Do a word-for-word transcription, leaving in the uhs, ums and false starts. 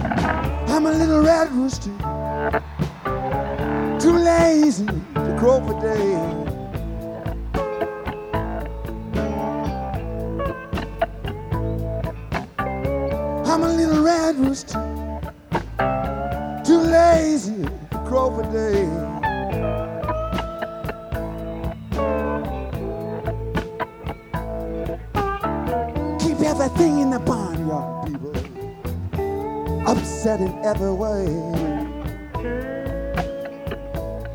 I'm a little red rooster, too lazy to crow for days. I'm a little red rooster, too lazy to crow for days. Keep everything in the barnyard, people, upset in every way.